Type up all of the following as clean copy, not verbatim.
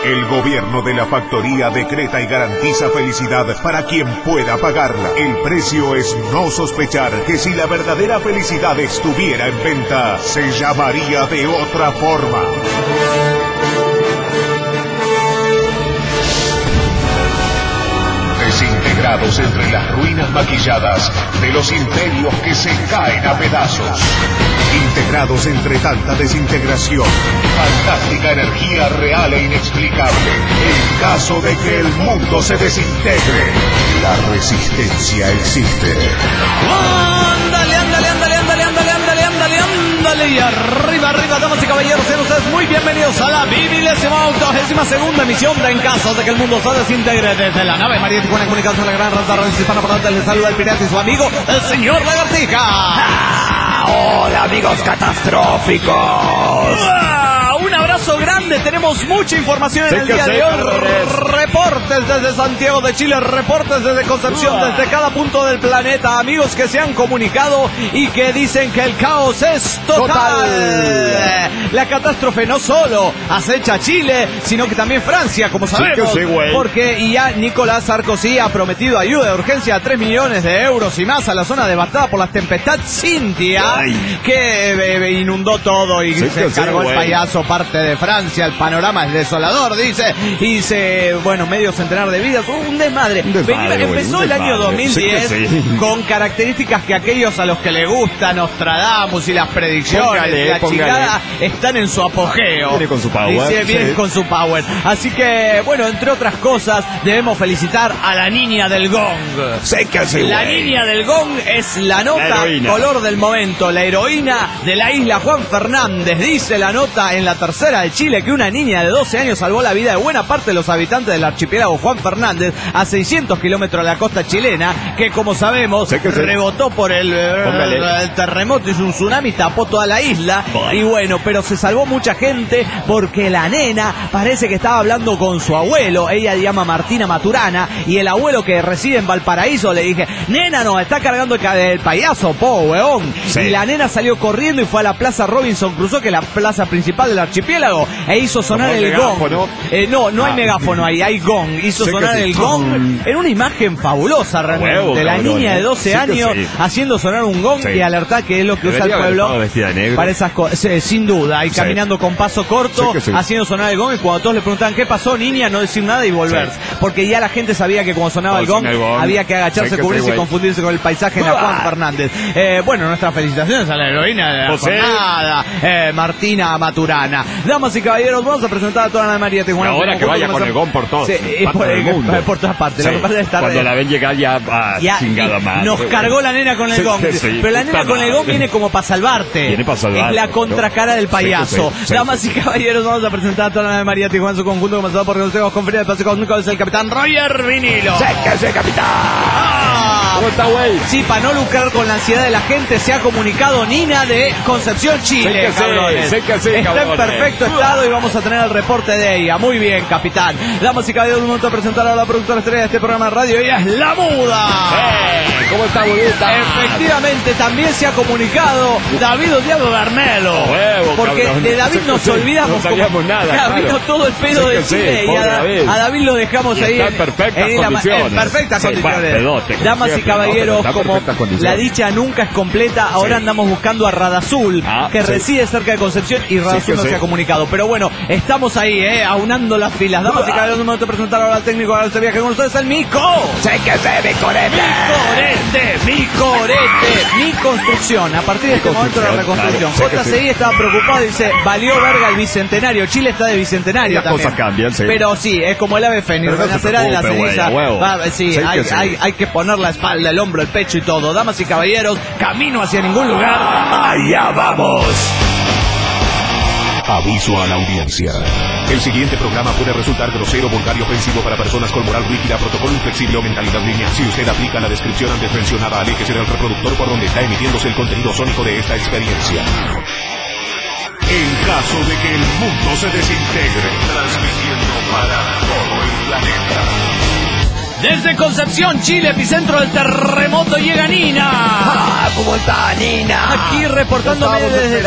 El gobierno de la factoría decreta y garantiza felicidad para quien pueda pagarla. El precio es no sospechar que si la verdadera felicidad estuviera en venta, se llamaría de otra forma. Desintegrados entre las ruinas maquilladas de los imperios que se caen a pedazos. Integrados entre tanta desintegración, fantástica energía real e inexplicable. En caso de que el mundo se desintegre, la resistencia existe. ¡Ándale, ándale, ándale, ándale, ándale, ándale, ándale, ándale! Y arriba, arriba, damas y caballeros, sean ustedes muy bienvenidos a la 22ª emisión de En caso de que el mundo se desintegre, desde la nave María Tijuana Comunicación de la Gran Raza Radio Hispana. Por tanto, les saluda el pirata y su amigo, el señor Lagartija. ¡Hola, amigos catastróficos! Un abrazo grande, tenemos mucha información en el día de hoy. Reportes desde Santiago de Chile, reportes desde Concepción, desde cada punto del planeta, amigos que se han comunicado y que dicen que el caos es total. La catástrofe no solo acecha a Chile, sino que también Francia, como sabemos, porque ya Nicolás Sarkozy ha prometido ayuda de urgencia a 3 millones de euros y más a la zona devastada por la tempestad Cintia, que inundó todo y se cargó el payaso parte de Francia. El panorama es desolador, dice, y medio centenar de vidas, un desmadre. Empezó el año 2010 con características que aquellos a los que le gusta Nostradamus y las predicciones, la chingada, están en su apogeo. Viene con su power. Viene con su power. Así que, bueno, entre otras cosas, debemos felicitar a la niña del gong. La niña del gong es la nota color del momento, la heroína de la isla Juan Fernández. Dice la nota en la Tercera de Chile que una niña de 12 años salvó la vida de buena parte de los habitantes del archipiélago Juan Fernández a 600 kilómetros de la costa chilena, que como sabemos rebotó por el terremoto, hizo un tsunami, tapó toda la isla. Y bueno, pero se salvó mucha gente porque la nena parece que estaba hablando con su abuelo. Ella se llama Martina Maturana y el abuelo, que reside en Valparaíso, le dije: nena, nos está cargando el payaso, weón. Y la nena salió corriendo y fue a la Plaza Robinson Crusoe, que es la plaza principal del archipiélago, e hizo sonar el gong. No hay megáfono ahí, hay gong. Hizo sonar el gong en una imagen fabulosa realmente. La niña de 12 años haciendo sonar un gong y alertar, que es lo que usa el pueblo para esas cosas, sin duda, y caminando con paso corto, haciendo sonar el gong, y cuando todos le preguntaban ¿qué pasó, niña?, no decir nada y volver, porque ya la gente sabía que cuando sonaba el gong había que agacharse, cubrirse y confundirse con el paisaje en la Juan Fernández. Bueno, nuestras felicitaciones a la heroína de la jornada, Martina Maturana. Damas y caballeros, vamos a presentar a toda la María Tijuana. Ahora que vaya con el gong por todos, por todas partes. Lo que pasa es cuando la ven llegar ya chingada madre. Nos cargó la nena con el gong. Pero la nena con el gong viene como para salvarte. Es la contracara del payaso. Damas y caballeros, vamos a presentar a toda la María Tijuana en su conjunto, comenzado por consejos conferencia de Espacio Cósmico, es el capitán Roger Vinilo. ¡Séquese, capitán! ¿Cómo está, güey? Sí, para no lucrar con la ansiedad de la gente, se ha comunicado Nina de Concepción, Chile. Está en perfecto estado y vamos a tener el reporte de ella. Muy bien, capitán. Damas y caballeros, un momento a presentar a la productora estrella de este programa de radio. Ella es La Muda. ¿Cómo está, bonita? Efectivamente, también se ha comunicado David Odiado Garnelo. Porque de David nos olvidamos. No sabíamos nada. Vino todo el pedo de Chile y a David lo dejamos ahí en perfectas condiciones. Damas y caballeros, como la dicha nunca es completa, ahora andamos buscando a Radazul, que reside cerca de Concepción, y Radazul no se ha comunicado. Pero bueno, estamos ahí, aunando las filas. Damas y caballeros, un momento de presentar ahora al técnico de este viaje con ustedes, el Mico. Mi corete, mi construcción. A partir de este momento de la reconstrucción. JCI estaba preocupado y dice: valió verga el bicentenario. Chile está de bicentenario. Las cosas cambian, pero sí, es como el ave fénix, renacerá de la ceniza. Hay que poner la espalda, el hombro, el pecho y todo. Damas y caballeros, camino hacia ningún lugar. ¡Allá vamos! Aviso a la audiencia. El siguiente programa puede resultar grosero, vulgar y ofensivo para personas con moral rígida, protocolo inflexible o mentalidad lineal. Si usted aplica la descripción antes mencionada, aléjese del reproductor por donde está emitiéndose el contenido sónico de esta experiencia. En caso de que el mundo se desintegre, transmitiendo para todo el planeta. Desde Concepción, Chile, epicentro del terremoto, llega Nina. ¿Cómo está, Nina? Aquí reportándome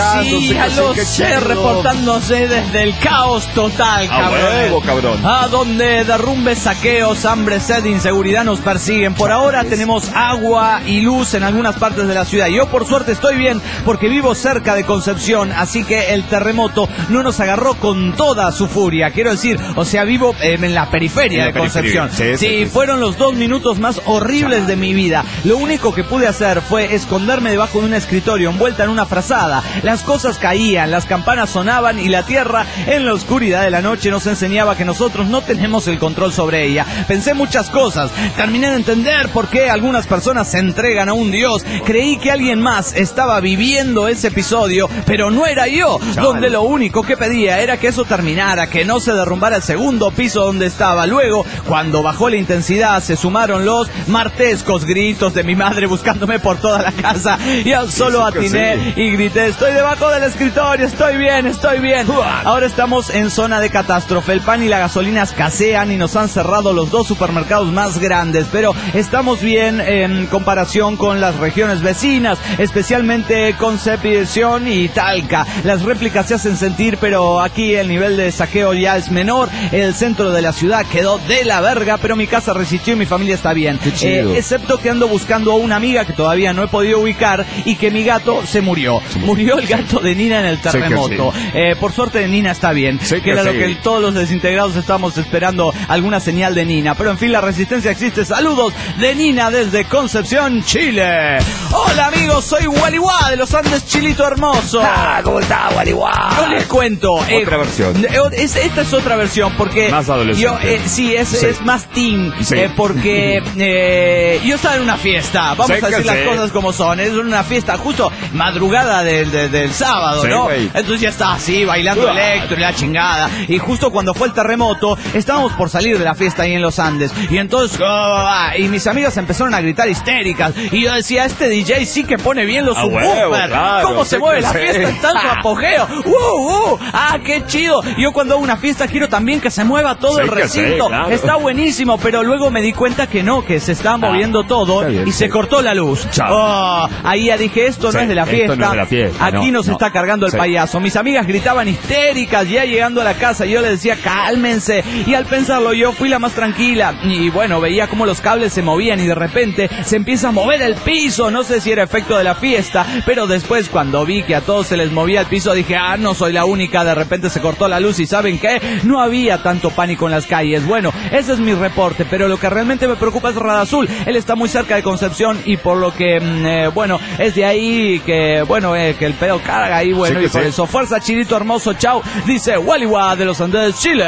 reportándose desde el caos total, cabrón. A donde derrumbes, saqueos, hambre, sed, inseguridad nos persiguen. Por ahora tenemos agua y luz en algunas partes de la ciudad. Yo por suerte estoy bien porque vivo cerca de Concepción, así que el terremoto no nos agarró con toda su furia. Quiero decir, o sea, vivo en la periferia de Concepción. Sí, fueron los 2 minutos más horribles de mi vida. Lo único que pude hacer fue esconderme debajo de un escritorio envuelta en una frazada. Las cosas caían, las campanas sonaban y la tierra en la oscuridad de la noche nos enseñaba que nosotros no tenemos el control sobre ella. Pensé muchas cosas, terminé de entender por qué algunas personas se entregan a un dios. Creí que alguien más estaba viviendo ese episodio, pero no era yo, donde lo único que pedía era que eso terminara, que no se derrumbara el segundo piso donde estaba. Luego, cuando bajó la intensidad, se sumaron los martescos gritos de mi madre buscándome por toda la casa. Yo solo atiné y grité: estoy debajo del escritorio, estoy bien, estoy bien. Ahora estamos en zona de catástrofe. El pan y la gasolina escasean y nos han cerrado los 2 supermercados más grandes, pero estamos bien en comparación con las regiones vecinas, especialmente Concepción y Talca. Las réplicas se hacen sentir, pero aquí el nivel de saqueo ya es menor. El centro de la ciudad quedó de la verga, pero mi casa resistió y mi familia está bien. Excepto que ando buscando a una amiga que todavía no he podido ubicar y que mi gato se murió. Murió el gato de Nina en el terremoto. Por suerte Nina está bien, que era lo que todos los desintegrados estábamos esperando, alguna señal de Nina. Pero en fin, la resistencia existe. Saludos de Nina desde Concepción, Chile. Hola amigos, soy Waliwa de los Andes, Chilito hermoso. ¿Cómo está, Waliwa? Yo les cuento. Otra versión. Esta es otra versión porque más adolescente. Es más teen. Porque yo estaba en una fiesta. Vamos a decir las cosas como son. Es una fiesta justo madrugada del sábado, ¿no? Entonces ya estaba así bailando electro y la chingada. Y justo cuando fue el terremoto, estábamos por salir de la fiesta ahí en los Andes. Y entonces, y mis amigas empezaron a gritar histéricas. Y yo decía, este DJ sí que pone bien los subwoofers. ¿Cómo se mueve la fiesta en tanto apogeo? ¡Qué chido! Yo cuando hago una fiesta quiero también que se mueva todo el recinto. Está buenísimo, pero luego me di cuenta que no, que se estaba moviendo todo y se cortó la luz. Ahí ya dije, esto no es de la fiesta. Aquí nos está cargando el payaso. Mis amigas gritaban histéricas ya llegando a la casa. Y yo les decía, cálmense. Y al pensarlo yo fui la más tranquila. Y bueno, veía cómo los cables se movían y de repente se empieza a mover el piso. No sé si era efecto de la fiesta, pero después cuando vi que a todos se les movía el piso dije, no soy la única. De repente se cortó la luz y ¿saben qué? No había tanto pánico en las calles. Bueno, ese es mi reporte, pero lo que realmente me preocupa es Radazul. Él está muy cerca de Concepción y por lo que, es de ahí que, que el pedo carga ahí, y por eso, fuerza Chilito hermoso, chau, dice Waliwa de los Andes, Chile.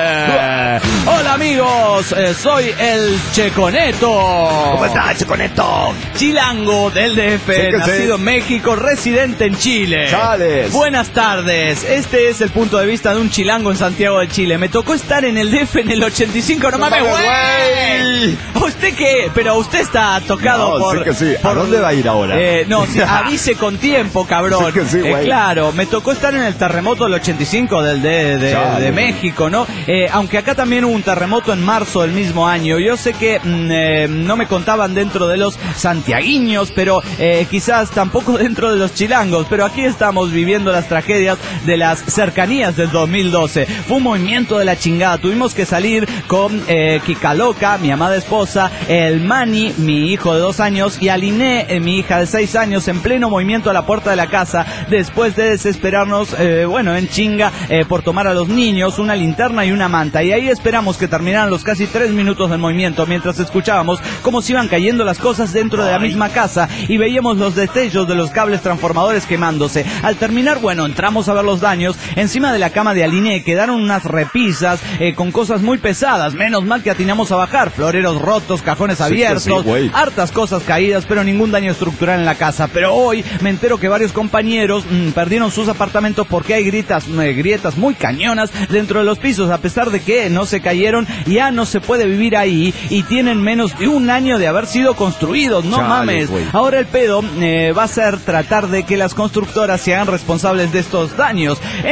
Hola amigos, soy el Checoneto. ¿Cómo está, Checoneto? Chilango del DF, nacido en México, residente en Chile. Chales. Buenas tardes, este es el punto de vista de un chilango en Santiago de Chile. Me tocó estar en el DF en el 85, no mames, güey. ¿Usted qué? Pero usted está tocado por... ¿A dónde va a ir ahora? Avise con tiempo, cabrón. Claro, me tocó estar en el terremoto del 85 de México, ¿no? Aunque acá también hubo un terremoto en marzo del mismo año. Yo sé que no me contaban dentro de los santiaguiños, pero quizás tampoco dentro de los chilangos. Pero aquí estamos viviendo las tragedias de las cercanías del 2012. Fue un movimiento de la chingada. Tuvimos que salir con Kika Loca, mi amada esposa, el Mani, mi hijo de 2 años, y Aliné, mi hija de 6 años, en pleno movimiento a la puerta de la casa, después de desesperarnos, en chinga, por tomar a los niños una linterna y una manta. Y ahí esperamos que terminaran los casi 3 minutos del movimiento, mientras escuchábamos cómo se iban cayendo las cosas dentro de la misma casa y veíamos los destellos de los cables transformadores quemándose. Al terminar, entramos a ver los daños. Encima de la cama de Aliné quedaron unas repisas con cosas muy pesadas. Menos mal que atinamos a bajar. Floreros rotos, cajones abiertos, hartas cosas caídas, pero ningún daño estructural en la casa. Pero hoy me entero que varios compañeros perdieron sus apartamentos porque hay grietas muy cañonas dentro de los pisos. A pesar de que no se cayeron, ya no se puede vivir ahí y tienen menos de 1 año de haber sido construidos. No mames. Ahora el pedo va a ser tratar de que las constructoras se hagan responsables de estos daños. En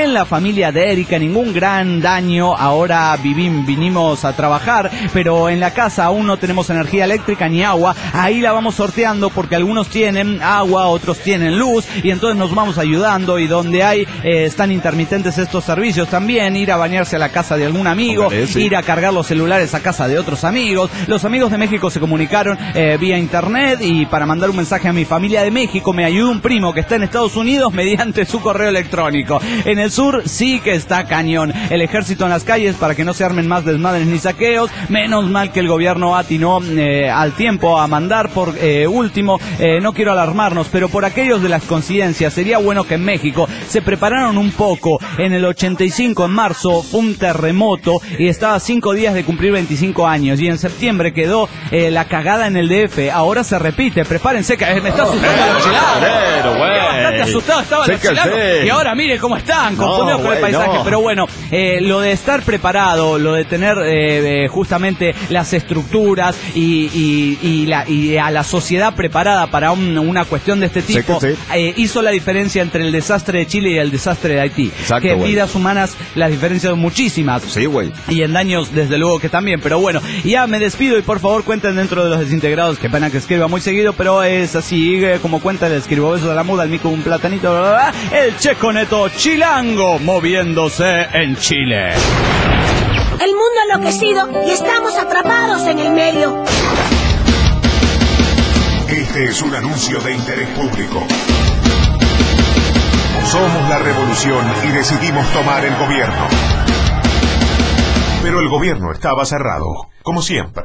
en la familia de Erika, ningún gran daño. Ahora vinimos a trabajar, pero en la casa aún no tenemos energía eléctrica ni agua. Ahí la vamos sorteando porque algunos tienen agua, otros tienen luz, y entonces nos vamos ayudando. Y donde hay están intermitentes estos servicios también, ir a bañarse a la casa de algún amigo, ir a cargar los celulares a casa de otros amigos. Los amigos de México se comunicaron vía internet, y para mandar un mensaje a mi familia de México me ayudó un primo que está en Estados Unidos mediante su correo electrónico. En el sur sí que está cañón. El ejército en las calles para que no se armen más desmadres ni saqueos. Menos mal que el gobierno atinó al tiempo a mandar. Por último, no quiero alarmarnos, pero por aquellos de las coincidencias, sería bueno que en México se prepararon un poco. En el 85, en marzo, fue un terremoto y estaba a 5 días de cumplir 25 años. Y en septiembre quedó la cagada en el DF. Ahora se repite. Prepárense que me está asustando los chilangos. Bastante asustado estaba los chilangos. Y ahora mire cómo están, confundidos con el paisaje. No. Pero bueno, lo de estar preparado, lo de tener justamente las estructuras y a la sociedad preparada para una cuestión de este tipo, hizo la diferencia entre el desastre de Chile y el desastre de Haití. Exacto, que en vidas humanas las diferencias son muchísimas. Sí, güey. Y en daños, desde luego que también. Pero bueno, ya me despido y por favor cuenten dentro de los desintegrados, que pena que escriba muy seguido, pero es así como cuenta, le escribo besos a la muda, al mico un platanito, bla, bla, bla. El Checo Neto chilango moviéndose en Chile. El mundo ha enloquecido y estamos atrapados en el medio. Este es un anuncio de interés público. Somos la revolución y decidimos tomar el gobierno. Pero el gobierno estaba cerrado, como siempre.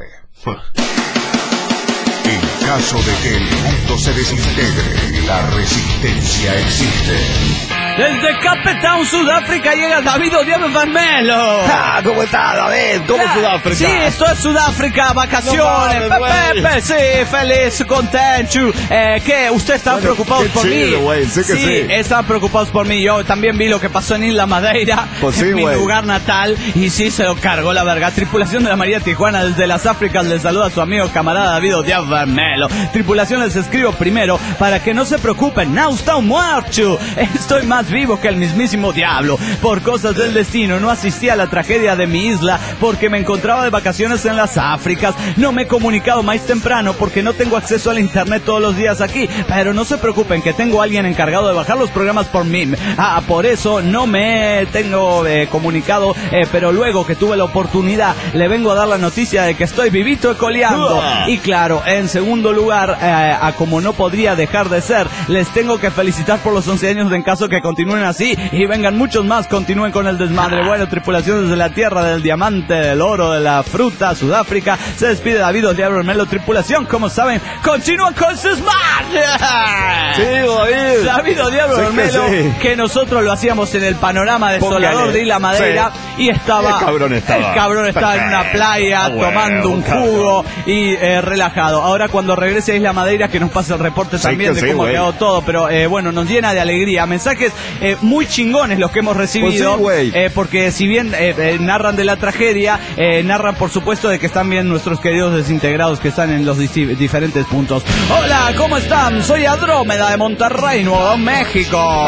En caso de que el mundo se desintegre, la resistencia existe. Desde Cape Town, Sudáfrica, llega David Odiame Vermelo. ¿Cómo está, David? ¿Cómo Sudáfrica? Sí, esto es Sudáfrica, vacaciones. Pepe, sí, feliz, contento. ¿Qué? ¿Ustedes están preocupados por Chile, mí? Wey, sí, están preocupados por mí. Yo también vi lo que pasó en Isla Madeira, pues sí, en mi lugar natal, y sí se lo cargó la verga. Tripulación de la María Tijuana, desde las Áfricas, les saluda a su amigo camarada David Odiame Vermelo. Tripulación, les escribo primero para que no se preocupen. Now está muerto. Estoy más vivo que el mismísimo diablo. Por cosas del destino no asistí a la tragedia de mi isla porque me encontraba de vacaciones en las Áfricas. No me he comunicado más temprano porque no tengo acceso al internet todos los días aquí, pero no se preocupen que tengo a alguien encargado de bajar los programas por MIM. Por eso no me tengo comunicado, pero luego que tuve la oportunidad le vengo a dar la noticia de que estoy vivito y coleando. Y claro, en segundo lugar, como no podría dejar de ser, les tengo que felicitar por los 11 años de En Caso que continúen así y vengan muchos más, continúen con el desmadre. Bueno, tripulación desde la tierra del diamante, del oro, de la fruta, Sudáfrica, se despide David Odiame Vermelo. Tripulación, como saben, continúan con su desmadre. Sí, David. David Odiame Vermelo, que nosotros lo hacíamos en el panorama desolador de Isla Madeira, y estaba el cabrón estaba en una playa tomando un jugo y relajado. Ahora cuando regrese a Isla Madeira que nos pase el reporte también de cómo ha quedado todo, pero bueno, nos llena de alegría. Mensajes muy chingones los que hemos recibido, porque si bien narran de la tragedia, narran por supuesto de que están bien nuestros queridos desintegrados que están en los diferentes puntos. Hola, ¿cómo están? Soy Andrómeda de Monterrey, Nuevo México.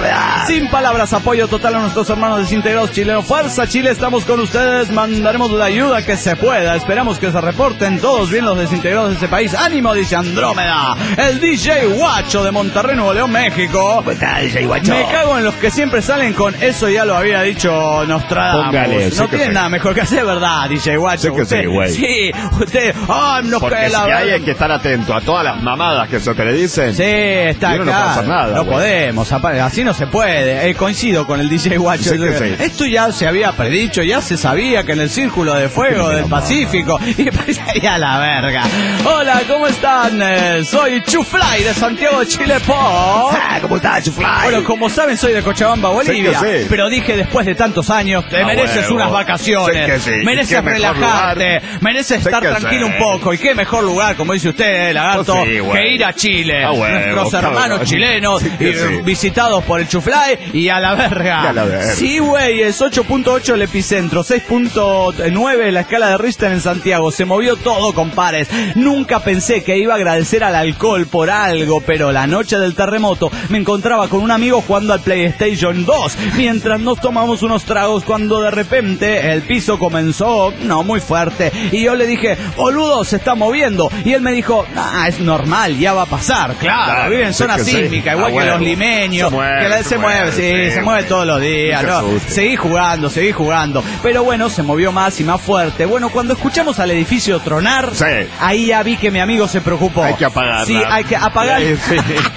Sin palabras, apoyo total a nuestros hermanos desintegrados chilenos. Fuerza Chile, estamos con ustedes, mandaremos la ayuda que se pueda. Esperamos que se reporten todos bien los desintegrados de ese país. ¡Ánimo!, dice Andrómeda. El DJ Guacho de Monterrey, Nuevo León, México. Me cago en los que siempre salen con eso, ya lo había dicho Nostradamus. Póngale, no tienen nada mejor que hacer, ¿verdad, DJ Guacho? Usted hay que estar atento a todas las mamadas que se te le dicen. Sí, está acá. No pasa nada, no podemos, así no se puede. Coincido con el DJ Guacho. Esto ya se había predicho, ya se sabía que en el Círculo de Fuego del Pacífico, y parecía la verga. Hola, ¿cómo están? Soy Chuflay de Santiago de Chile, ¿cómo estás, Chuflay? Bueno, como saben, soy de Cochabamba, Bolivia. Pero dije, después de tantos años, te mereces unas vacaciones, mereces relajarte, mereces estar tranquilo un poco. Y qué mejor lugar, como dice usted, Lagarto, que ir a Chile. Nuestros hermanos chilenos, visitados por el Chuflay, y a la verga. Sí, güey, es 8.8 el epicentro, 6.9 la escala de Richter en Santiago. Se movió todo, compares. Nunca pensé que iba a agradecer al alcohol por algo, pero la noche del terremoto me encontraba con un amigo jugando jugando al PlayStation 2, mientras nos tomamos unos tragos, cuando de repente el piso comenzó, no muy fuerte, y yo le dije, boludo, se está moviendo, y él me dijo, es normal, ya va a pasar, claro, vive en zona sísmica, igual que los limeños, se mueve todos los días, ¿no? Seguí jugando, pero bueno, se movió más y más fuerte. Bueno, cuando escuchamos al edificio tronar, ahí ya vi que mi amigo se preocupó. Hay que apagarla. Sí, hay que apagar. Sí.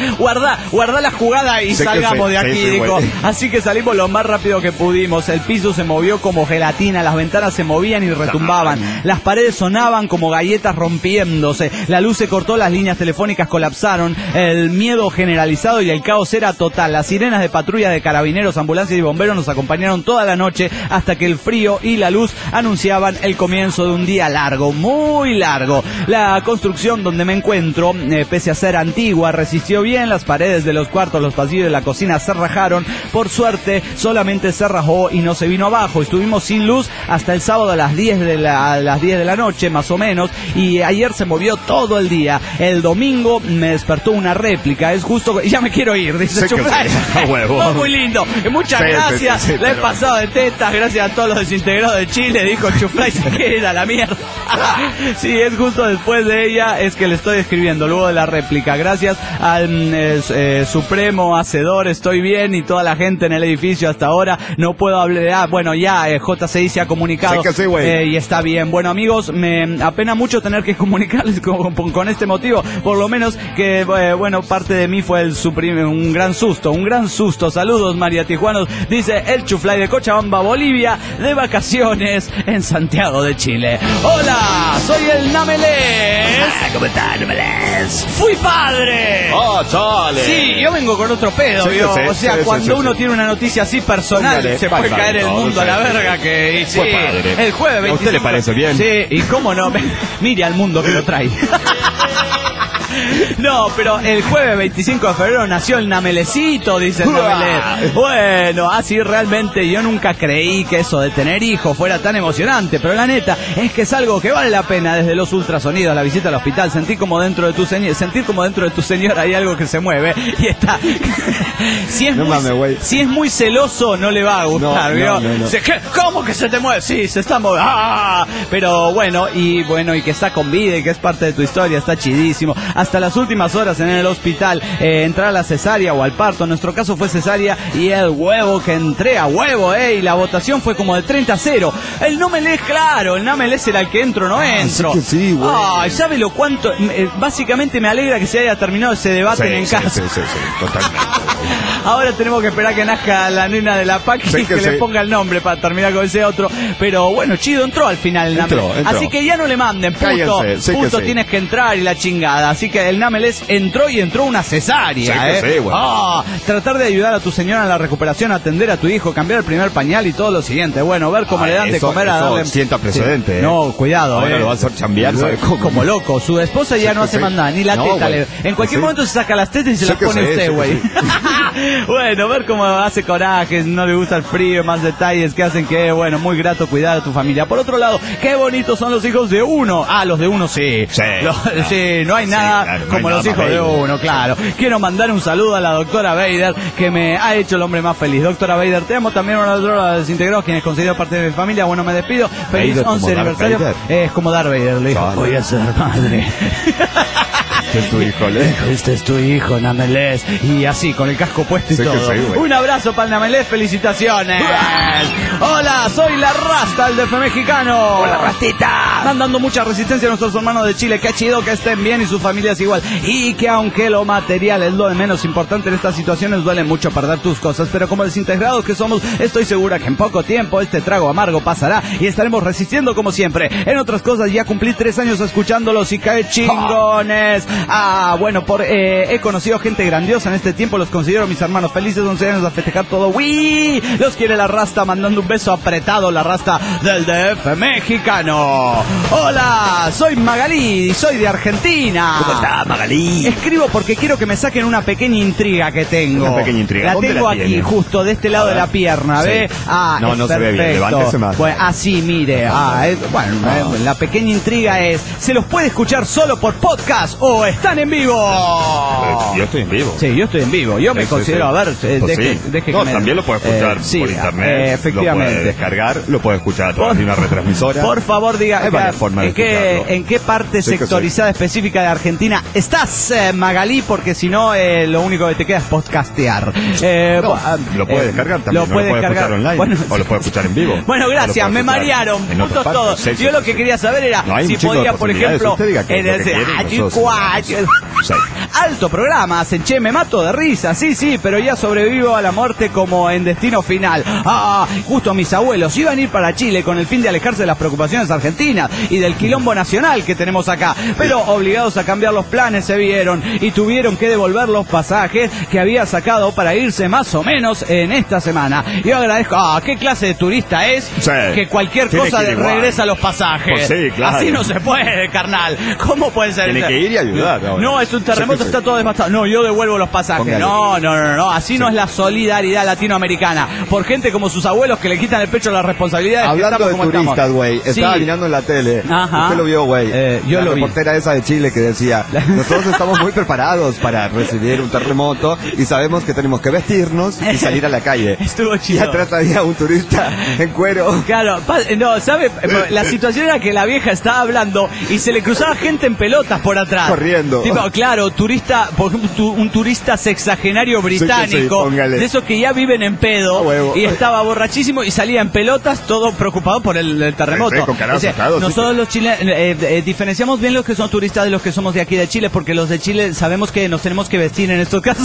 guardá la jugada y salgamos de aquí, dijo. Así que salimos lo más rápido que pudimos. El piso se movió como gelatina, las ventanas se movían y retumbaban, las paredes sonaban como galletas rompiéndose, la luz se cortó, las líneas telefónicas colapsaron, el miedo generalizado y el caos era total. Las sirenas de patrulla de carabineros, ambulancias y bomberos nos acompañaron toda la noche hasta que el frío y la luz anunciaban el comienzo de un día largo, muy largo. La construcción donde me encuentro, pese a ser antigua, resistió bien. Las paredes de los cuartos, los pasillos de la cocina se rajaron. Por suerte, solamente se rajó y no se vino abajo. Estuvimos sin luz hasta el sábado a las 10 de la noche, más o menos, y ayer se movió todo el día. El domingo me despertó una réplica. Es justo... Ya me quiero ir, dice Chuflay. Oh, muy lindo. Muchas gracias. La he pasado de tetas, gracias a todos los desintegrados de Chile, dijo Chuflay, se queda la mierda. Sí, es justo después de ella, es que le estoy escribiendo, luego de la réplica. Gracias al supremo hacedor, estoy bien, y toda la gente en el edificio hasta ahora. No puedo hablar. Bueno, ya JCI se ha comunicado y está bien. Bueno, amigos, me apena mucho tener que comunicarles con este motivo. Por lo menos que, bueno, parte de mí fue un gran susto. Saludos, María Tijuanos, dice el Chuflay de Cochabamba, Bolivia, de vacaciones en Santiago de Chile. Hola, soy el Namelés. ¿Cómo estás, Namelés? ¡Fui padre! ¡Oh, chale! Sí, yo vengo con otro pedo, ¿vio? O sea, cuando uno tiene una noticia así personal, se puede caer el mundo a la verga que... Sí, el jueves 25... ¿A usted le parece bien? Sí, y cómo no, mire al mundo que lo trae. No, pero el jueves 25 de febrero nació el Namelecito, dice el Namelés. Bueno, así realmente yo nunca creí que eso de tener hijos fuera tan emocionante, pero la neta es que es algo que vale la pena. Desde los ultrasonidos, la visita al hospital, sentir como dentro de tu señora hay algo que se mueve y está. Si es muy celoso, no le va a gustar, ¿vio? No. ¿Cómo que se te mueve? Sí, se está moviendo. Pero bueno, y que está con vida y que es parte de tu historia, está chidísimo. Hasta las últimas horas en el hospital, entrar a la cesárea o al parto. En nuestro caso fue cesárea y el huevo que entré a huevo, y la votación fue como de 30-0. El Namelés, claro, el Namelés era el que entro o no entro. Sí, güey. Ay, ¿sabe lo cuánto? Básicamente me alegra que se haya terminado ese debate en casa. Sí, totalmente. Ahora tenemos que esperar que nazca la nena de la PAC y que le ponga el nombre para terminar con ese otro. Pero bueno, chido, entró al final el Namelés. Así que ya no le manden, puto, tienes que entrar y la chingada. Así que el Namelés entró una cesárea, tratar de ayudar a tu señora en la recuperación, atender a tu hijo, cambiar el primer pañal y todo lo siguiente. Bueno, ver cómo le dan de comer a darle... sienta precedente. Sí. No, cuidado, ahora lo va a hacer chambear, ¿sabe cómo? Como loco. Su esposa ya no hace más nada, ni la teta. En cualquier momento se saca las tetas y se las pone usted, güey. Bueno, ver cómo hace corajes, no le gusta el frío, más detalles que hacen que, bueno, muy grato cuidar a tu familia. Por otro lado, qué bonitos son los hijos de uno. Los de uno sí. Sí, no hay nada como los hijos de uno, claro. Quiero mandar un saludo a la doctora Bader, que me ha hecho el hombre más feliz. Doctora Bader, te amo. También a los desintegrados, quienes considero parte de mi familia. Bueno, me despido. Feliz 11 aniversario. Es como Darth Vader, le dijo, voy a ser madre. Este es tu hijo, Este es tu hijo, Namelés. Y así, con el casco puesto y todo. Un abrazo para el Namelés, felicitaciones. Hola, soy la Rasta, el DF mexicano. Hola, Rastita. Están dando mucha resistencia a nuestros hermanos de Chile. Qué chido que estén bien y sus familias igual. Y que aunque lo material es lo de menos importante en estas situaciones, duele mucho perder tus cosas. Pero como desintegrados que somos, estoy segura que en poco tiempo este trago amargo pasará y estaremos resistiendo como siempre. En otras cosas, ya cumplí 3 años escuchándolos y qué chingones. Bueno, he conocido gente grandiosa en este tiempo, los considero mis hermanos. Felices 11 años a festejar todo. ¡Uy! Los quiere la Rasta, mandando un beso apretado, la Rasta del DF mexicano. Hola, soy Magalí, soy de Argentina. ¿Cómo está, Magalí? Escribo porque quiero que me saquen una pequeña intriga que tengo. Una pequeña intriga. La tengo aquí, justo de este lado de la pierna, ¿ve? Sí. No, no perfecto. se ve bien, levántese más. Pues así, mire. La pequeña intriga es, ¿se los puede escuchar solo por podcast o están en vivo? Yo estoy en vivo. Sí, yo estoy en vivo. Yo me considero, a ver, deje que me... también lo puede escuchar por internet. Efectivamente. Lo puede descargar, lo puede escuchar a través de una retransmisora. Por favor, diga, ¿en qué parte sectorizada específica de Argentina estás, Magalí? Porque si no, lo único que te queda es podcastear. Lo puede descargar también. Lo puede escuchar online. O lo puede escuchar en vivo. Bueno, gracias, me marearon. Puntos todos. Yo lo que quería saber era si podía, por ejemplo, alto programa, hacen che, me mato de risa, sí, pero ya sobrevivo a la muerte como en Destino Final. Justo mis abuelos iban a ir para Chile con el fin de alejarse de las preocupaciones argentinas y del quilombo nacional que tenemos acá, pero obligados a cambiar los planes se vieron y tuvieron que devolver los pasajes que había sacado para irse más o menos en esta semana. Yo agradezco, ¿qué clase de turista es? Que cualquier cosa regresa los pasajes. Pues sí, claro. Así no se puede, carnal. ¿Cómo puede ser? Tiene que ir y ayudar. No, es un terremoto, está todo devastado. No, yo devuelvo los pasajes. No. Así no es la solidaridad latinoamericana. Por gente como sus abuelos que le quitan el pecho a las responsabilidades. Hablando de turistas, güey. Estaba mirando en la tele. Ajá. Usted lo vio, güey. Yo lo vi. La reportera esa de Chile que decía, nosotros estamos muy preparados para recibir un terremoto y sabemos que tenemos que vestirnos y salir a la calle. Estuvo chido. Y atrás había un turista en cuero. Claro, no, ¿sabe? La situación era que la vieja estaba hablando y se le cruzaba gente en pelotas por atrás. Corriendo. Tipo, claro, turista, por ejemplo, un turista sexagenario británico, de esos que ya viven en pedo, y estaba borrachísimo y salía en pelotas, todo preocupado por el terremoto. Nosotros los chilenos diferenciamos bien los que son turistas de los que somos de aquí de Chile, porque los de Chile sabemos que nos tenemos que vestir en estos casos.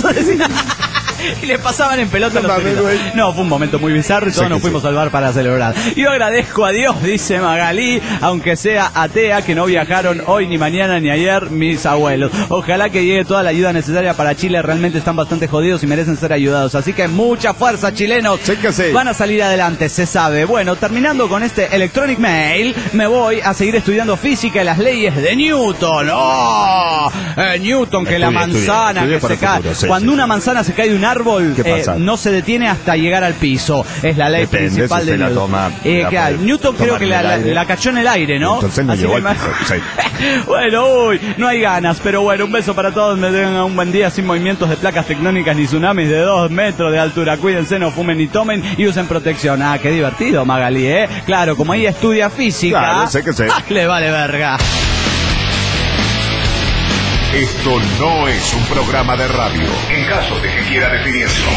Y le pasaban en pelota los turistas. No, fue un momento muy bizarro y todos nos fuimos al bar para celebrar. Yo agradezco a Dios, dice Magalí, aunque sea atea, que no viajaron hoy, ni mañana, ni ayer mis abuelos. Ojalá que llegue toda la ayuda necesaria para Chile. Realmente están bastante jodidos y merecen ser ayudados. Así que mucha fuerza, chilenos. Van a salir adelante, se sabe. Bueno, terminando con este Electronic Mail, me voy a seguir estudiando física y las leyes de Newton. Newton, que la manzana que se cae. Cuando una manzana se cae de un árbol, no se detiene hasta llegar al piso. Es la ley principal de Newton. Newton creo que la cachó en el aire, ¿no? Entonces no llegó al piso. Bueno, no hay ganas, pero bueno, un beso para todos. Me tengan un buen día sin movimientos de placas tectónicas ni tsunamis de 2 metros de altura. Cuídense, no fumen ni tomen y usen protección. Qué divertido, Magalí, Claro, como ella estudia física, claro, sé que sé. Le vale verga. Esto no es un programa de radio, en caso de que quiera definirlo.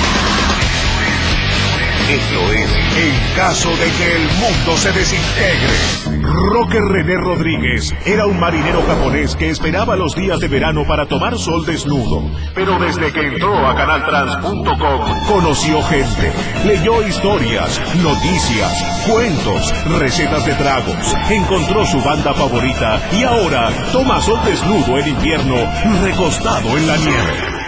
Esto es en caso de que el mundo se desintegre. Roque René Rodríguez era un marinero japonés que esperaba los días de verano para tomar sol desnudo. Pero desde que entró a canaltrans.com conoció gente, leyó historias, noticias, cuentos, recetas de tragos, encontró su banda favorita y ahora toma sol desnudo en invierno recostado en la nieve.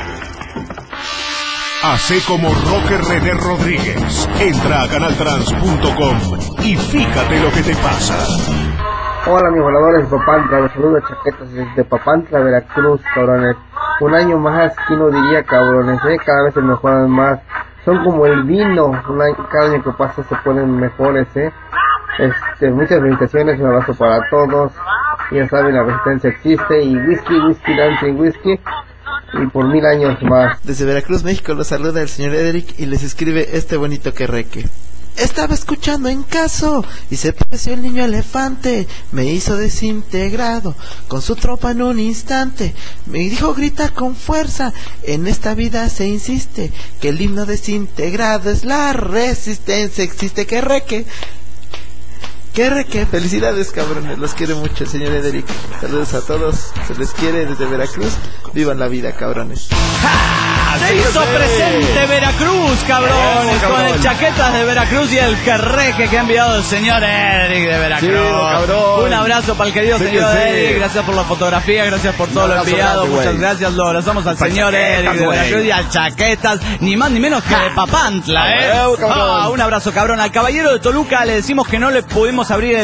Hace como Roque René Rodríguez. Entra a canaltrans.com y fíjate lo que te pasa. Hola mis voladores de Papantla, los saludos chaquetas desde Papantla, Veracruz, cabrones. Un año más, ¿quién lo diría, cabrones? Cada vez se mejoran más. Son como el vino, cada año que pasa se ponen mejores, muchas felicitaciones, un abrazo para todos. Ya saben, la resistencia existe y whisky, dancing whisky. Y por 1000 años más. Desde Veracruz, México, los saluda el señor Edric y les escribe este bonito querreque. Estaba escuchando en caso y se pareció el niño elefante. Me hizo desintegrado con su tropa en un instante. Me dijo grita con fuerza, en esta vida se insiste que el himno desintegrado es la resistencia. Existe querreque. Felicidades, cabrones, los quiere mucho el señor Ederic. Saludos a todos, se les quiere desde Veracruz. Vivan la vida, cabrones. Se hizo presente Veracruz, cabrones, con el chaquetas de Veracruz y el querreque que ha enviado el señor Eric de Veracruz. Un abrazo para el querido señor Eric, gracias por la fotografía, gracias por todo lo enviado, muchas gracias, lo abrazamos al señor Eric de Veracruz y al chaquetas, ni más ni menos que de Papantla, un abrazo, cabrón. Al caballero de Toluca le decimos que no le pudimos abrir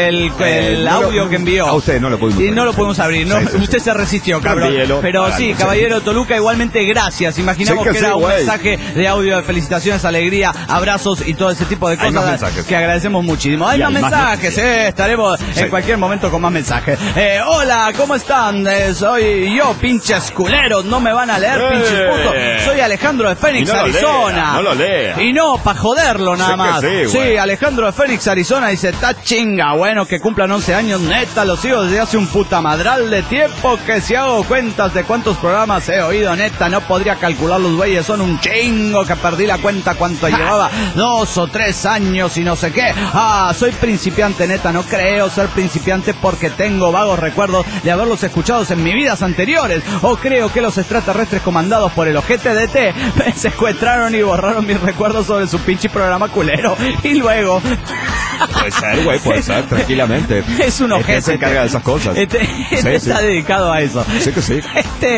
el audio que envió. A usted no lo pudimos abrir. Y no lo pudimos abrir, no, usted se resistió, cabrón. Pero sí, caballero de Toluca, igualmente gracias. Imaginamos que era un mensaje de audio de felicitaciones, alegría, abrazos y todo ese tipo de cosas que agradecemos muchísimo. Hay más mensajes, estaremos en cualquier momento con más mensajes. Hola, ¿cómo están? Soy yo, pinches culeros, no me van a leer, pinches putos. Soy Alejandro de Phoenix, Arizona. No lo lea. Y no, para joderlo nada más. Sí, Alejandro de Phoenix, Arizona, dice, está chinga, bueno, que cumplan 11 años, neta, los sigo desde hace un putamadral de tiempo, que si hago cuentas de cuántos programas he oído, neta, no podría calcular los güeyes, son un chingo, que perdí la cuenta cuánto llevaba, 2 o 3 años y no sé qué. Soy principiante, neta, no creo ser principiante porque tengo vagos recuerdos de haberlos escuchado en mis vidas anteriores, o creo que los extraterrestres comandados por el ojete de T me secuestraron y borraron mis recuerdos sobre su pinche programa culero, y luego... Puede ser, güey, puede ser, tranquilamente. Es un ojete. Se encarga de esas cosas. Está dedicado a eso. Sí que sí.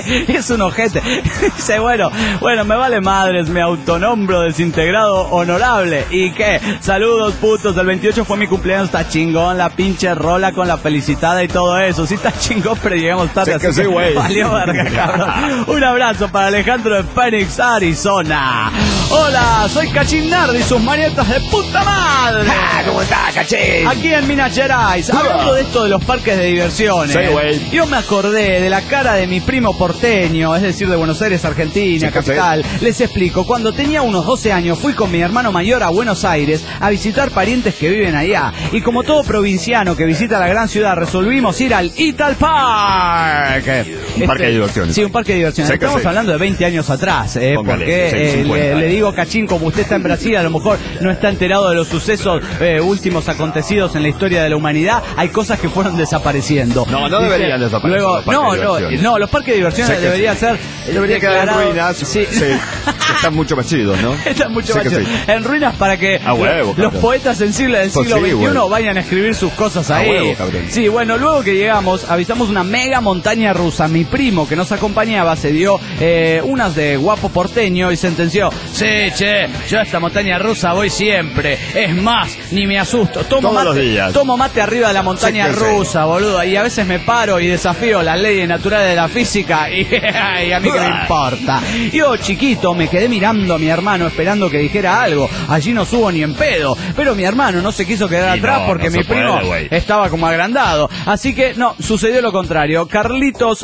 Es un ojete. Dice, bueno, me vale madres, me autonombro desintegrado honorable. ¿Y qué? Saludos, putos. El 28 fue mi cumpleaños, está chingón, la pinche rola con la felicitada y todo eso. Sí está chingón, pero llegamos tarde, sí, así que güey. Valió verga, cabrón. Un abrazo para Alejandro de Phoenix, Arizona. Hola, soy Cachín Nardi y sus manietas de puta madre. ¿Cómo está, Cachín? Aquí en Minas Gerais, hablando de esto de los parques de diversiones, sí, güey. Yo me acordé de la cara de mi primo porteño, es decir, de Buenos Aires, Argentina, capital. Les explico, cuando tenía unos 12 años fui con mi hermano mayor a Buenos Aires a visitar parientes que viven allá. Y como todo provinciano que visita la gran ciudad, resolvimos ir al Ital Park. Un parque de diversiones. Sí, un parque de diversiones. Estamos hablando de 20 años atrás, porque le digo, Cachín, como usted está en Brasil, a lo mejor no está enterado de los sucesos últimos acontecidos en la historia de la humanidad. Hay cosas que fueron desapareciendo. No deberían desaparecer. Luego, los parques de diversiones deberían ser... Debería quedar en ruinas. Sí. Están mucho más chidos, ¿no? Están mucho más chidos. En ruinas para que los poetas sensibles del siglo XXI vayan a escribir sus cosas ahí. Sí, bueno, luego que llegamos, avisamos una mega montaña rusa. Mi primo que nos acompañaba se dio unas de guapo porteño y sentenció: sí, che, yo a esta montaña rusa voy siempre. Es más, ni me asusto. Tomo mate arriba de la montaña rusa, boludo. Y a veces me paro y desafío las leyes naturales de la física y a mí que me importa. Yo, chiquito, me quedé mirando a mi hermano esperando que dijera algo. Allí no subo ni en pedo. Pero mi hermano no se quiso quedar atrás porque mi primo estaba como agrandado. Así que no, sucedió lo contrario. Carlitos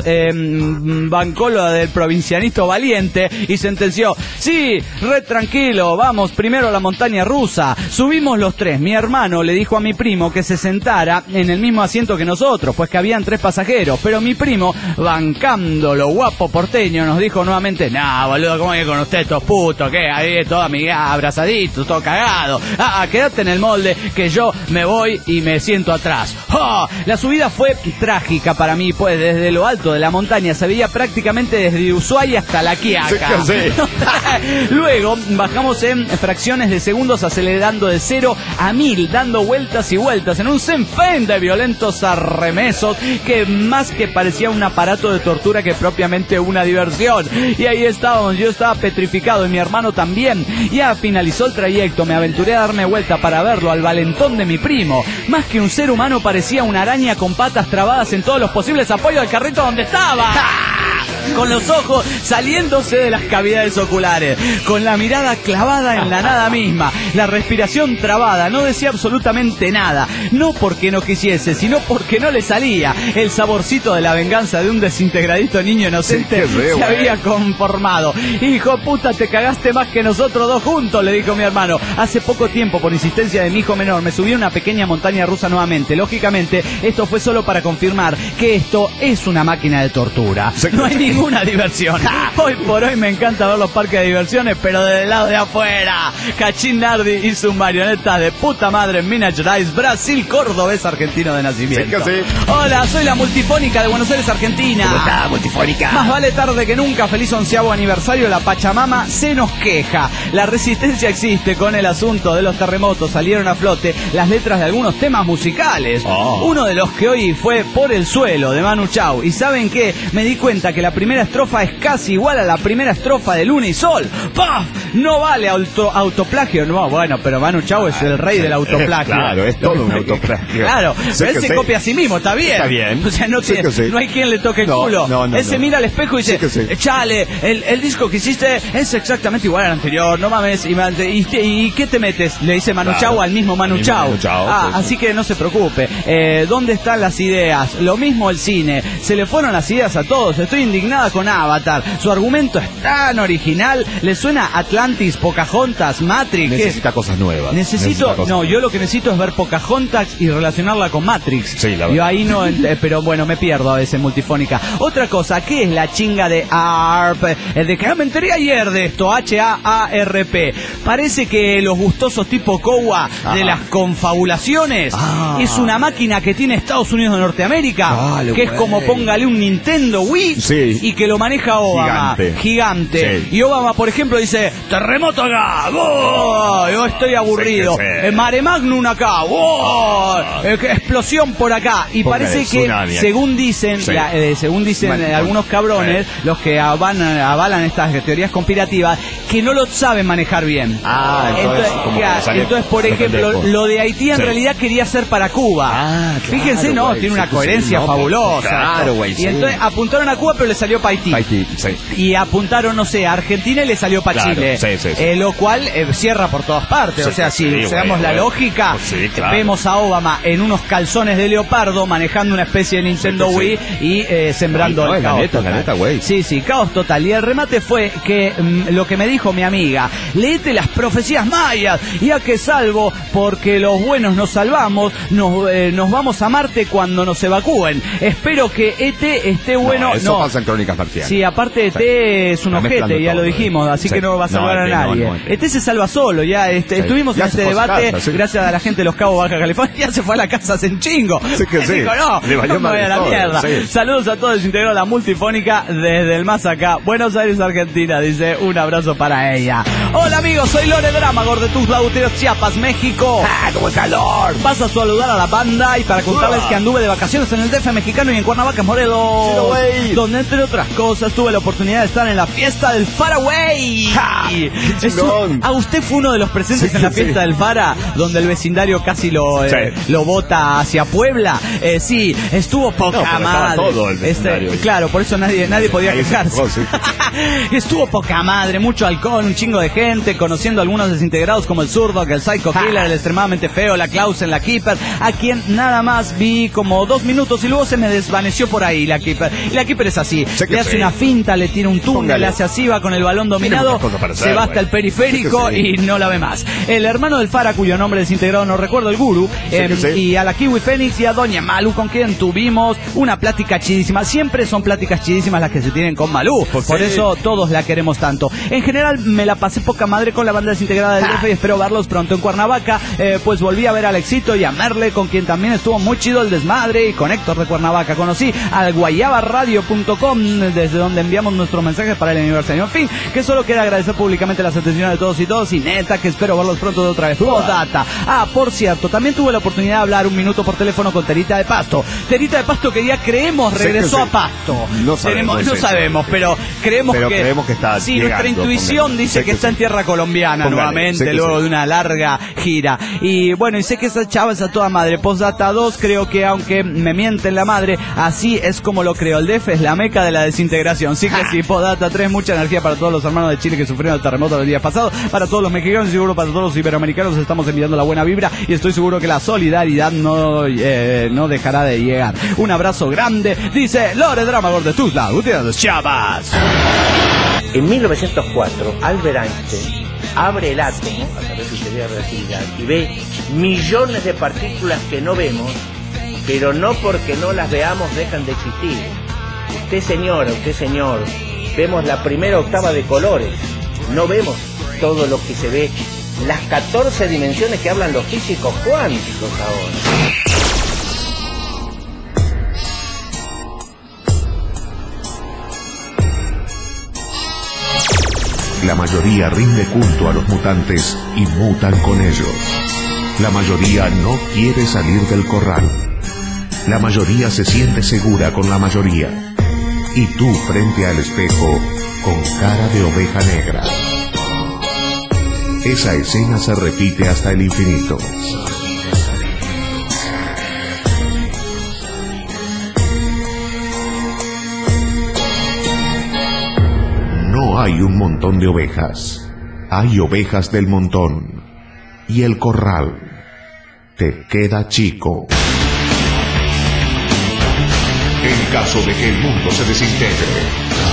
bancó lo del provincianito valiente y sentenció: sí, re tranquilo, vamos primero a la montaña rusa. Subimos los tres. Mi hermano le dijo a mi primo que se sentara en el mismo asiento que nosotros, pues que habían 3 pasajeros. Pero mi primo, bancándolo guapo porteño, nos dijo nuevamente: nah, boludo, ¿cómo que con usted estos putos? ¿Qué? Ahí todo abrazadito, todo cagado. Quédate en el molde que yo me voy y me siento atrás. La subida fue trágica para mí, pues desde lo alto de la montaña se veía prácticamente desde Ushuaia hasta La Quiaca. Sí. Luego bajamos en fracciones de segundos, acelerando de 0 a 1000, dando vueltas y vueltas en un sinfín de violentos arremesos que más que parecía un aparato de tortura que propiamente una diversión. Y ahí estábamos, yo estaba petrificado y mi hermano también. Ya finalizó el trayecto, me aventuré a darme vuelta para verlo al valentón de mi primo. Más que un ser humano parecía una araña con patas trabadas en todos los posibles apoyos del carrito donde estaba. Con los ojos saliéndose de las cavidades oculares, con la mirada clavada en la nada misma, la respiración trabada, no decía absolutamente nada, no porque no quisiese, sino porque no le salía. El saborcito de la venganza de un desintegradito niño inocente se había conformado. Hijo puta, te cagaste más que nosotros dos juntos, le dijo mi hermano. Hace poco tiempo, por insistencia de mi hijo menor, me subí a una pequeña montaña rusa nuevamente. Lógicamente, esto fue solo para confirmar que esto es una máquina de tortura. No hay ni ninguna diversión. Hoy por hoy me encanta ver los parques de diversiones, pero desde el lado de afuera. Cachín Nardi y sus marionetas de puta madre en Minas Gerais, Brasil, cordobés argentino de nacimiento. Sí, sí. Hola, soy la multifónica de Buenos Aires, Argentina. ¿Cómo está, multifónica? Más vale tarde que nunca. Feliz 11º aniversario. La Pachamama se nos queja. La resistencia existe con el asunto de los terremotos. Salieron a flote las letras de algunos temas musicales. Uno de los que hoy fue Por el suelo, de Manu Chao. Y ¿saben qué? Me di cuenta que la primera estrofa es casi igual a la primera estrofa de Luna y Sol. ¡Paf! No vale autoplagio. No, bueno, pero Manu Chao es el rey del autoplagio. Claro, es todo un autoplagio. Claro, pero él se copia a sí mismo, está bien. Está bien. O sea, no hay quien le toque el culo. Él se mira al espejo y dice, chale, el disco que hiciste es exactamente igual al anterior, no mames. ¿Y qué te metes? Le dice Manu Chao al mismo Manu Chao. Así que no se preocupe. ¿Dónde están las ideas? Lo mismo el cine. Se le fueron las ideas a todos. Estoy indignada con Avatar. Su argumento es tan original. ¿Le suena Atlantis, Pocahontas, Matrix? Necesita cosas nuevas. Yo lo que necesito es ver Pocahontas y relacionarla con Matrix. Sí, la verdad. Yo ahí no, pero bueno, me pierdo a veces multifónica. Otra cosa, ¿qué es la chinga de ARP? De que me enteré ayer de esto, HAARP. Parece que los gustosos tipo Kowa de las confabulaciones es una máquina que tiene Estados Unidos de Norteamérica, que es como póngale un Nintendo Wii y que lo maneja Obama. Gigante. Sí. Y Obama, por ejemplo, dice, terremoto acá, yo estoy aburrido. Mare Magnum acá, explosión por acá. Y parece que, según dicen algunos cabrones, los que avalan estas teorías conspirativas, que no lo saben manejar bien. Entonces, por ejemplo, lo de Haití en realidad quería ser para Cuba. Fíjense, tiene una coherencia fabulosa. Claro, güey. Y entonces apuntaron a Cuba, pero le salió para Haití. Y apuntaron, no sé, a Argentina y le salió para Chile. Lo cual cierra por todas partes. O sea, si usamos la lógica, vemos a Obama en unos calzones de leopardo manejando una especie de Nintendo Wii y sembrando el caos total. Sí, caos total. Y el remate fue que lo que me dijo mi amiga, léete las profecías mayas, ya que salvo porque los buenos nos salvamos, nos vamos a Marte cuando nos evacúen. Espero que ET esté bueno. Eso pasa en Crónicas Marcianas. Sí, aparte ET es un ojete, ya lo dijimos, así que no va a salvar a nadie. ET se salva solo, ya estuvimos en este debate, gracias a la gente de Los Cabos, Baja California, ya se fue a la casa hace un chingo. Dijo, no me voy a la mierda. Saludos a todos, integró la multifónica desde el más acá, Buenos Aires, Argentina, dice, un abrazo para ella. Hola amigos, soy Lore Dramagor de Tuxtla Gutiérrez, Chiapas, México. ¡Cómo es calor! Vas a saludar a la banda y para contarles que anduve de vacaciones en el DF mexicano y en Cuernavaca, Morelos, donde entre otras cosas tuve la oportunidad de estar en la fiesta del Faraway. ¿Usted fue uno de los presentes en la fiesta del Fara, donde el vecindario casi lo bota hacia Puebla? Sí, estuvo poca madre. Todo el vecindario. Claro, por eso nadie podía quejarse. Estuvo poca madre, mucho alcohol, un chingo de gente, conociendo a algunos desintegrados como el Zurdo, el Psycho Killer, el extremadamente feo, la Clausen, la Keeper, a quien nada más vi como 2 minutos y luego se me desvaneció por ahí la Keeper. Y la Keeper es así, le hace una finta, le tira un túnel, le hace así, va con el balón dominado, se va hasta el periférico y no la ve más. El hermano del Fara, cuyo nombre desintegrado no recuerdo, el Guru, y a la Kiwi Fénix y a Doña Malu, con quien tuvimos una plática chidísima. Siempre son pláticas chidísimas las que se tienen con Malú, por eso todos la queremos tanto. En general me la pasé poca madre con la banda desintegrada del DF y espero verlos pronto en Cuernavaca. Pues volví a ver a Alexito y a Merle, con quien también estuvo muy chido el desmadre, y con Héctor de Cuernavaca conocí al guayabaradio.com, desde donde enviamos nuestros mensajes para el aniversario. En fin, que solo queda agradecer públicamente las atenciones de todos y todos, y neta que espero verlos pronto de otra vez. Postdata. Por cierto, también tuve la oportunidad de hablar un minuto por teléfono con Terita de Pasto. Terita de Pasto, que ya creemos regresó a Pasto. No sabemos, pero creemos que está llegando. Nuestra intuición dice que está en tierra colombiana nuevamente, luego de una larga gira. Y bueno, y sé que esa chava es a toda madre. Postdata 2, creo que aunque me mienten la madre, así es como lo creo. El DF es la meca de la desintegración. Sí que sí. Postdata 3, mucha energía para todos los hermanos de Chile que sufrieron el terremoto los días pasados, para todos los mexicanos y seguro para todos los iberoamericanos. Estamos enviando la buena vibra y estoy seguro que la solidaridad no dejará de llegar. Un abrazo grande, dice Lore Dramagor de Tuxtla Gutiérrez, Chiapas. En 1904, Albert Einstein abre el átomo a través de su teoría de relatividad y ve millones de partículas que no vemos, pero no porque no las veamos dejan de existir. usted señora, usted señor, vemos la primera octava de colores, no vemos todo lo que se ve, las 14 dimensiones que hablan los físicos cuánticos ahora. La mayoría rinde culto a los mutantes y mutan con ellos. La mayoría no quiere salir del corral. La mayoría se siente segura con la mayoría. Y tú frente al espejo con cara de oveja negra. Esa escena se repite hasta el infinito. No hay un montón de ovejas. Hay ovejas del montón. Y el corral te queda chico. En caso de que el mundo se desintegre.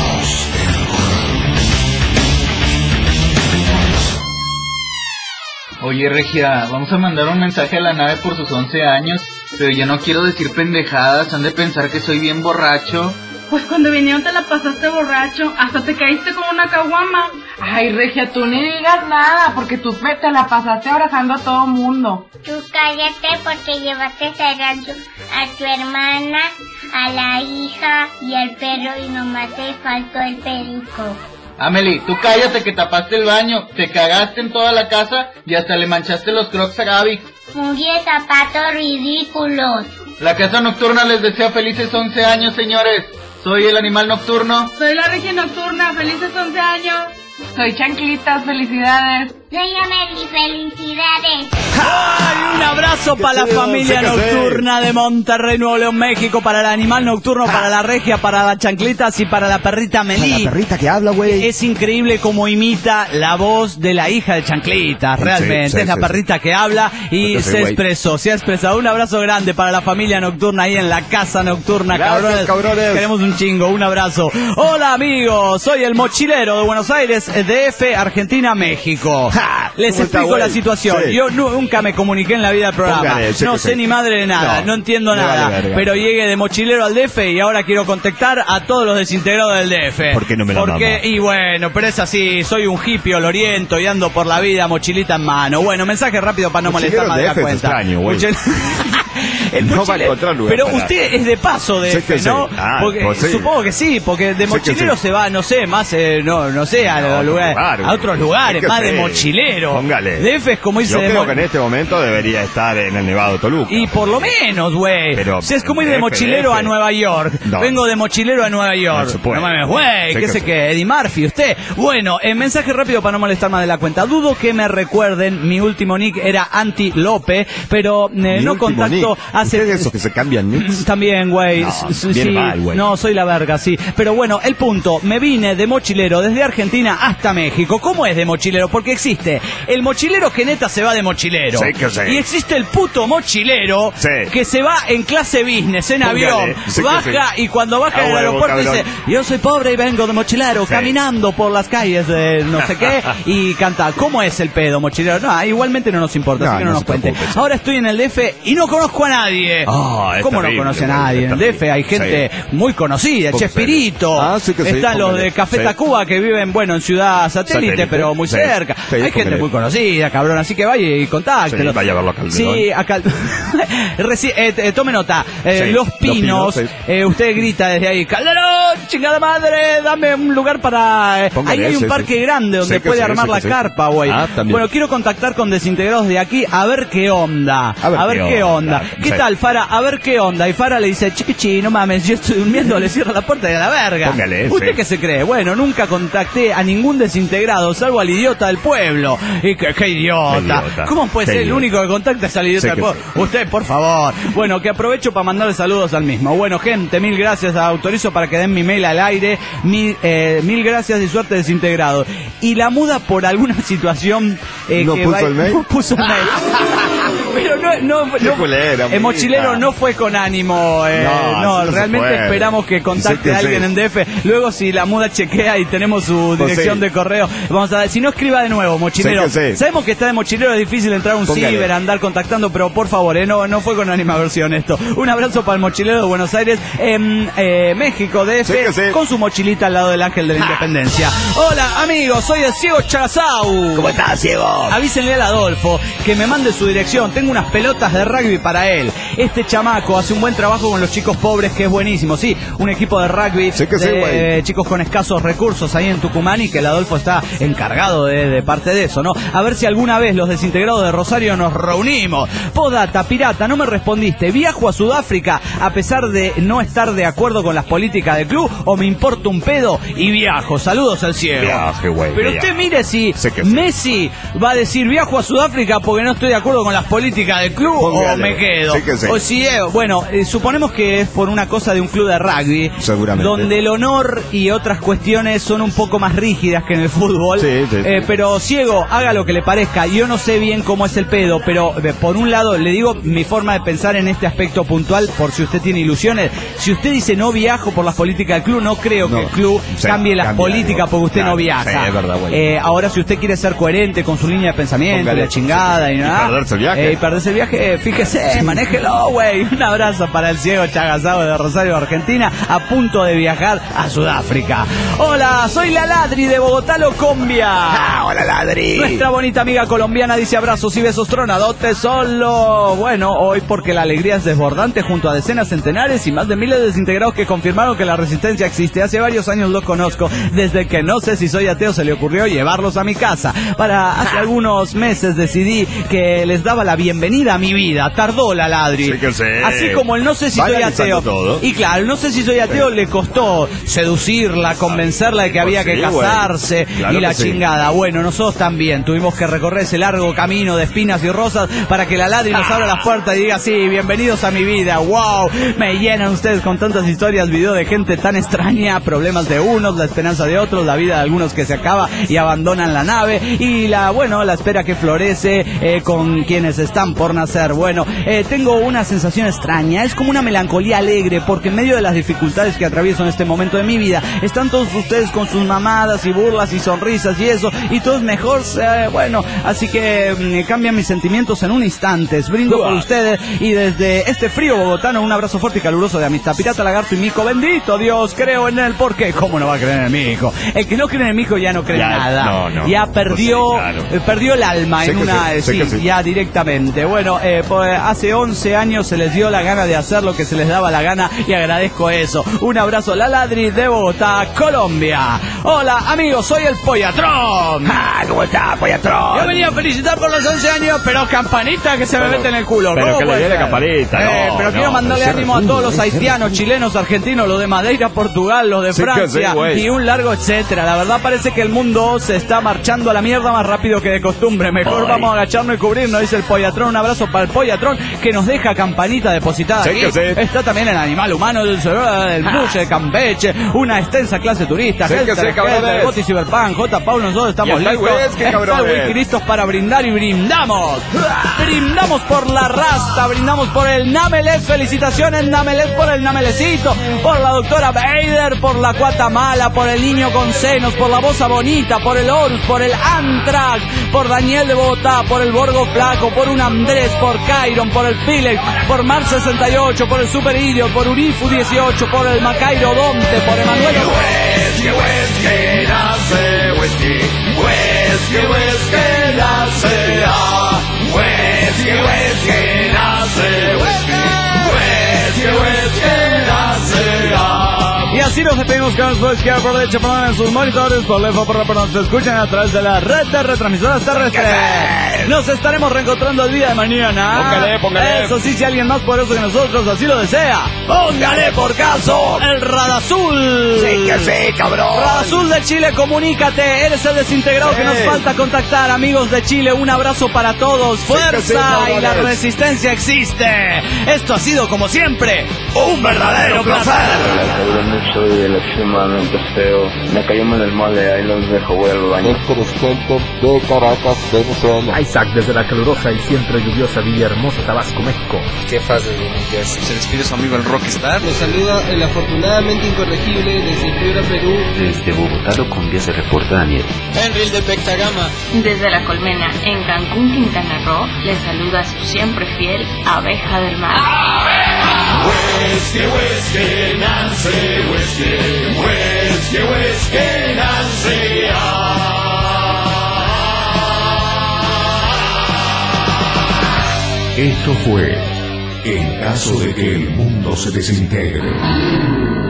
Oye, Regia, vamos a mandar un mensaje a la nave por sus 11 años, pero yo no quiero decir pendejadas, han de pensar que soy bien borracho. Pues cuando vinieron te la pasaste borracho, hasta te caíste como una caguama. Ay, Regia, tú ni digas nada, porque tú te la pasaste abrazando a todo mundo. Tú cállate porque llevaste al rancho a tu hermana, a la hija y al perro y nomás te faltó el perico. Amelie, tú cállate que tapaste el baño, te cagaste en toda la casa y hasta le manchaste los crocs a Gaby. Fungi de zapatos ridículos. La casa nocturna les desea felices 11 años, señores. Soy el animal nocturno. Soy la Regia Nocturna, felices 11 años. Soy Chanclitas, felicidades. Soy Amelie, felicidades. ¡Ay! Un abrazo para la familia nocturna de Monterrey, Nuevo León, México, para el animal nocturno, para la Regia, para las Chanclitas y para la perrita Amelie. La perrita que habla, güey. Es increíble cómo imita la voz de la hija de Chanclitas, realmente. Es la perrita que habla y se expresó, se ha expresado. Un abrazo grande para la familia nocturna ahí en la casa nocturna, Gracias, cabrones. Queremos un chingo, un abrazo. Hola amigos, soy el mochilero de Buenos Aires, DF, Argentina, México. Les explico la situación. Sí. Yo nunca me comuniqué en la vida del programa. No sé ni madre de nada, no entiendo nada. Pero llegué de mochilero al DF y ahora quiero contactar a todos los desintegrados del DF. ¿Por qué no me la mama? Y bueno, pero es así, soy un hippie oloriento y ando por la vida mochilita en mano. Bueno, mensaje rápido para no molestar más de la cuenta. Extraño, güey. No va a encontrar lugar. Pero usted es de paso de DF, ¿no? Supongo que sí, porque de mochilero se va, no sé, más, no sé, a otros lugares, más de mochilero. Póngale. DF es como irse Yo creo que en este momento debería estar en el Nevado Toluca. Y por lo menos, güey. Si es como ir de mochilero a Nueva York. Vengo de mochilero a Nueva York. No mames, güey, qué sé qué, Eddie Murphy, usted. Bueno, mensaje rápido para no molestar más de la cuenta. Dudo que me recuerden, mi último nick era Anti Lope, pero no contacto hace... ¿Ustedes esos que se cambian nicks? También, güey. No, mal, güey. No, soy la verga, sí. Pero bueno, el punto, me vine de mochilero desde Argentina hasta México. ¿Cómo es de mochilero? Porque existe el mochilero que neta se va de mochilero. Sí, que sí. Y existe el puto mochilero que se va en clase business, en avión. Baja y cuando baja en el aeropuerto dice, yo soy pobre y vengo de mochilero, caminando por las calles de no sé qué, y canta. ¿Cómo es el pedo, mochilero? No, igualmente no nos importa, así que no nos cuente. Ahora estoy en el DF y no conozco a nadie. ¿Cómo no conoce a nadie? En el DF hay gente muy conocida, Chespirito. Están los de Café Tacuba que viven, bueno, en Ciudad Satélite, pero muy cerca. Hay gente muy conocida, cabrón, así que vaya y contáctelo. Vaya a verlo a Calderón. Sí, acá. Tome nota. Los Pinos, usted grita desde ahí, Calderón, chingada madre, dame un lugar para... ahí hay un parque grande donde puede armar la carpa, güey. Bueno, quiero contactar con desintegrados de aquí a ver qué onda. A ver qué onda. ¿Qué tal, Fara? A ver qué onda. Y Fara le dice, chiquichi, no mames, yo estoy durmiendo, le cierra la puerta y a la verga. ¿Usted qué se cree? Bueno, nunca contacté a ningún desintegrado, salvo al idiota del pueblo. Y qué idiota. ¿Cómo puede ser el único que contacta es al idiota del pueblo? Usted, por favor. Bueno, que aprovecho para mandarle saludos al mismo. Bueno, gente, mil gracias. Autorizo para que den mi mail al aire. Mil gracias y suerte desintegrado. Y la muda por alguna situación ¿No puso el mail? No puso el mail. Pero Pero Mochilero no fue con ánimo. No, realmente esperamos que contacte a alguien en DF. Luego, si la muda chequea y tenemos su dirección de correo, vamos a ver. Si no, escriba de nuevo, Mochilero. Sabemos que está de mochilero, es difícil entrar a un ciber, andar contactando, pero por favor, no fue con animaversión esto. Un abrazo para el mochilero de Buenos Aires, México, DF, con su mochilita al lado del Ángel de la Independencia. Hola, amigos, soy el Ciego Chazau. ¿Cómo estás, Ciego? Avísenle al Adolfo que me mande su dirección. Tengo unas pelotas de rugby para él. Este chamaco hace un buen trabajo con los chicos pobres, que es buenísimo. Sí, un equipo de rugby de chicos con escasos recursos ahí en Tucumán, y que el Adolfo está encargado de parte de eso, ¿no? A ver si alguna vez los desintegrados de Rosario nos reunimos. Podata, pirata, no me respondiste. ¿Viajo a Sudáfrica a pesar de no estar de acuerdo con las políticas del club, o me importa un pedo y viajo? Saludos al Ciego. Viaje, güey. Pero usted mire si Messi va a decir viajo a Sudáfrica porque no estoy de acuerdo con las políticas del club, o me quedo. O si bueno, suponemos que es por una cosa de un club de rugby, seguramente, donde el honor y otras cuestiones son un poco más rígidas que en el fútbol. Pero Ciego, haga lo que le parezca. Yo no sé bien cómo es el pedo, pero por un lado le digo mi forma de pensar en este aspecto puntual, por si usted tiene ilusiones. Si usted dice no viajo por las políticas del club, no creo que el club cambie las políticas porque usted no viaja. Es verdad, ahora, si usted quiere ser coherente con su línea de pensamiento, la chingada y nada, y perderse el viaje, fíjese, manéjelo, güey. Un abrazo para el Ciego Chagazao de Rosario, Argentina, a punto de viajar a Sudáfrica. Hola, soy la Ladri de Bogotá, Locombia. Hola, Ladri. Nuestra bonita amiga colombiana dice abrazos y besos tronadotes solo. Bueno, hoy porque la alegría es desbordante junto a decenas, centenares y más de miles de desintegrados que confirmaron que la resistencia existe. Hace varios años los conozco, desde que no sé si soy ateo se le ocurrió llevarlos a mi casa. Hace algunos meses decidí que les daba la bienvenida a mi vida. Tardó la Ladri. Así como el no sé si soy ateo. Y claro, no sé si soy ateo le costó seducirla, convencerla de que había que casarse y la chingada. Bueno, nosotros también tuvimos que recorrer ese largo camino de espinas y rosas para que la Ladri nos abra las puertas y diga sí, bienvenidos a mi vida. Wow, me llenan ustedes con tantas historias, video de gente tan extraña, problemas de unos, la esperanza de otros, la vida de algunos que se acaba y abandonan la nave, y la espera que florece con quienes están por nacer. Bueno, tengo una sensación extraña, es como una melancolía alegre, porque en medio de las dificultades que atravieso en este momento de mi vida, están todos ustedes con sus mamadas y burlas y sonrisas y eso, y todo es mejor, así que cambian mis sentimientos en un instante. Brindo por ustedes, y desde este frío bogotano, un abrazo fuerte y caluroso de amistad. Pirata, Lagarto y Mico, bendito Dios, creo en él. ¿Por qué? ¿Cómo no va a creer en mi hijo? El que no cree en mi hijo ya no cree en nada. Ya perdió el alma en una... ya directamente. Bueno, hace 11 años se les dio la gana de hacer lo que se les daba la gana, y agradezco eso. Un abrazo, la Ladri de Bogotá, Colombia. Hola, amigos, soy el Pollatrón. ¿Cómo está, Pollatrón? Yo venía a felicitar por los 11 años, pero campanita que se me mete en el culo. Pero que le dé la campanita, pero quiero mandarle ánimo a todos los haitianos, chilenos, argentinos, los de Madeira, Portugal, los de Francia, y un largo etcétera. La verdad parece que el mundo se está marchando a la mierda más rápido que de costumbre. Mejor vamos a agacharnos y cubrirnos, dice el Pollatrón. Un abrazo para el Pollatrón, que nos deja campanita depositada aquí. Está también el animal humano del Buche, Campeche, una extensa clase turista, Boti, Cyberpunk, J. Paul, nosotros estamos listos. Está listos para brindar, y brindamos. Brindamos por la rasta, brindamos por el Namelés. Felicitaciones, Namelés, por el Namelecito, por la doctora Bader, por la Guatemala, por el niño con senos, por la Bosa Bonita, por el Horus, por el Antrax, por Daniel de Bogotá, por el Borgo Flaco, por un Andrés, por Cairon, por el Filex, por Mar 68, por el Super Idiot, por Urifu 18, por el Macairo Donte, por Emanuel. Whisky, nace, whisky, whisky, whisky, nace, whisky, whisky, nace, whisky, whisky, whisky, nace, y así nos despedimos con los que por derecho en sus monitores, por lejos, por nos escuchan a través de la red de retransmisoras terrestres. Nos estaremos reencontrando el día de mañana. Póngale. Eso sí, si alguien más poderoso que nosotros así lo desea, póngale por caso el Radazul. Sí que sí, cabrón. Radazul de Chile, comunícate. Eres el desintegrado que nos falta contactar. Amigos de Chile, un abrazo para todos. Fuerza, y la resistencia existe. Esto ha sido, como siempre, un verdadero placer. Soy el extremadamente feo. Me cayó en el mole, ahí los dejo, voy al baño. El presidente de Caracas, Venezuela. Ay, Isaac desde la calurosa y siempre lluviosa Villahermosa, Tabasco, México. ¿Qué fase de limpieza? Se despide su amigo el Rockstar. Nos saluda el afortunadamente incorregible desde Piura, Perú. Desde Bogotá, Colombia, se reporta Daniel. Henry de Pectagama. Desde La Colmena, en Cancún, Quintana Roo, les saluda su siempre fiel Abeja del Mar. Whisky, whisky, Nancy, whisky, whisky, whisky, Nancy. Esto fue En caso de que el mundo se desintegre.